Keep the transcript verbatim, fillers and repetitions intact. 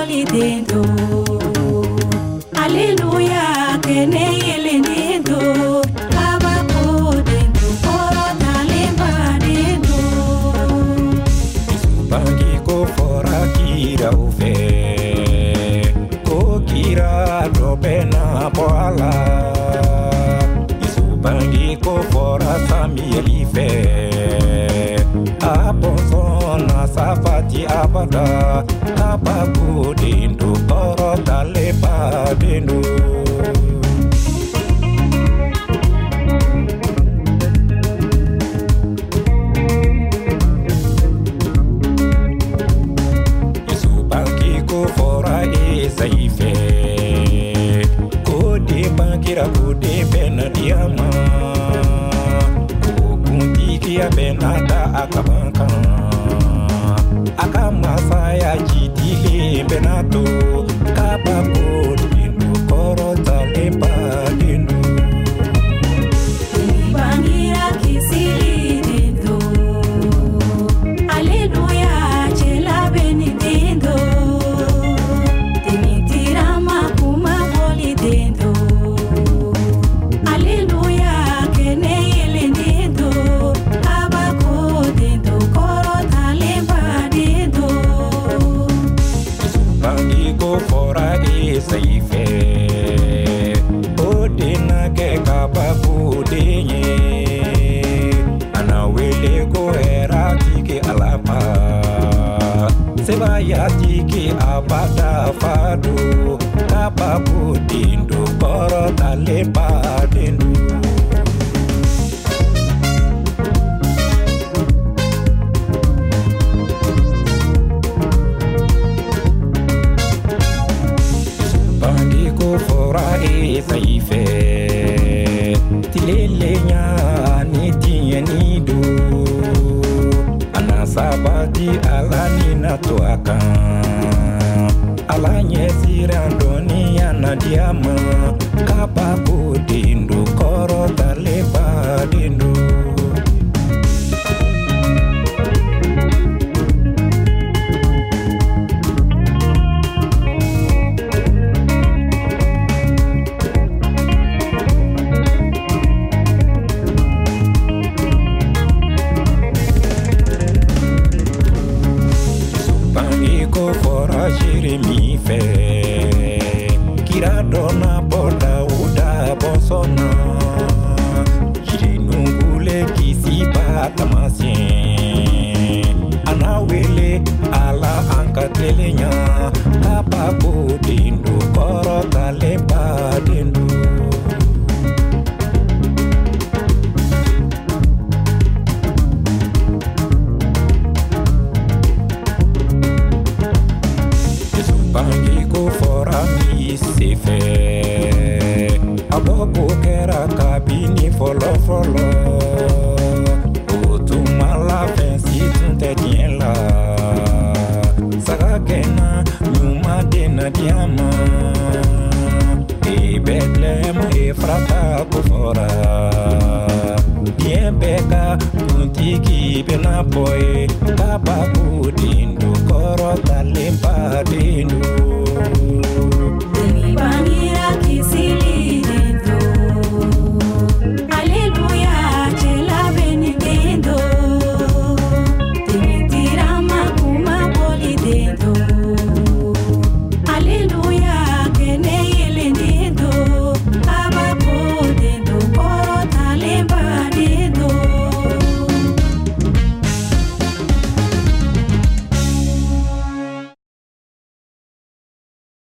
boli dentro. Aleluya, que ne yele dentro. Kabako dentro, koro talemba dentro. Bangi ko fora kira ufe, ko kira dobena boala. Isu bangi ko fora samiri fe, abonsona safati abada, abaku dindu koro talepa dindu. Saife ko de bangira ko de bena diama ko kunti kia bena da akabanka akamasa ya jitile benato kabako dindu koro talepa dindu bangira kisili dentro. Aleluya, chela beni dentro. Saife odina ke kabaku denye anawele ko era tike alapa seba ya tike abada fadu kabaku dindu koro talepa dindu. Fora e saife tilelenya ni tieni do anasabati alani na toaka alanye sirandoni yana diama kapaku dindu koro talepa dindu. Fora Jeremi fe kira dona boda uda bosona jirinungule kisipa tamasien anawele ala ankatelenya kapaku dindu koro talepa dindu. Bangi ko fora mi sefe abobo kera kabini folo folo otumala fensi tunte diela sagakena nyuma dena diama e Bethlehem e frata ko fora bien beka tuntiki bena boy kabaku dindu koro talempa dindu.